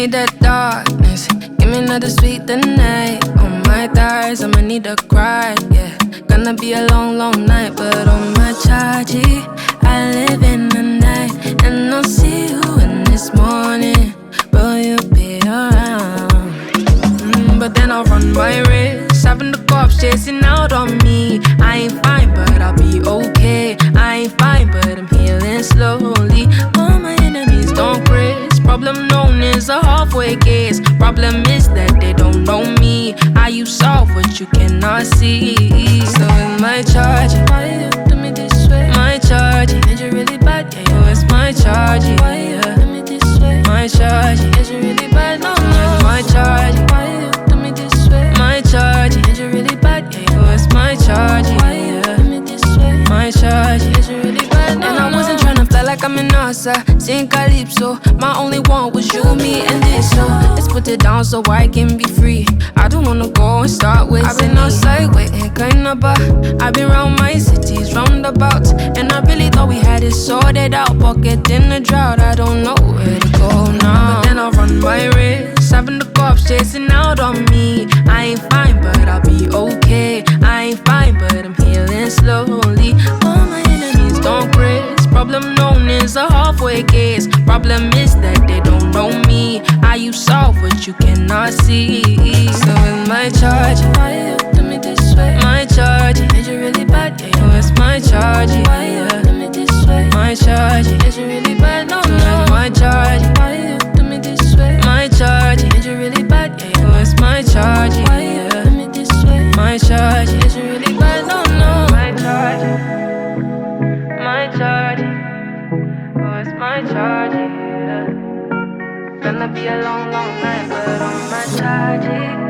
me that darkness, give me another sweet the night. On my thighs, I'ma need to cry, yeah. Gonna be a long, long night, but on my charge, I live in the night. And I'll see you in this morning, will you be around? But then I'll run my race, having the cops chasing out on me. I ain't fine, but I'll be okay. I ain't fine, but I'm healing slowly. All my enemies don't craze. Problem known is a halfway case. Problem is that they don't know me. How you solve what you cannot see? So in my charge, why you do me this way? My charge, is you really bad? Yeah, yo, it's my charge. Why you do me this way? My charge, is you really bad? No, it's my charge. Why you do me this way? My charge, is you really bad? Yeah, yo, it's my charge. Why you do me this way? My charge, is you really bad? No, and I wasn't tryna fly like I'm in NASA, sing Calypso. My only want was you, me, and this. So let's put it down so I can be free. I don't wanna go and start with. I've been outside waiting, kinda bar. I've been round my cities, roundabouts, and I really thought we had it sorted out. Pocket in the drought, I don't know where to go now. But then I'll run my race, having the cops chasing out on me. I ain't fine, but I'll be okay. I ain't fine, but I'm healing slowly. All my enemies don't craze. Problem known is a halfway case. Problem is that they don't know me. How you solve what you cannot see? So in my charge, why you do me this way? My charge, is you really bad? Yeah, yo, it's my charge. Why you do me this way? My charge, is you really bad? No, no, my charge. Why you do me this way? My charge, is you really bad? Yeah, yo, it's my charge. Why you do me this way? My charge, is you really bad? No, no, my charge. My charge, oh, it's my charge, yeah. Gonna be a long, long night, but on my charge.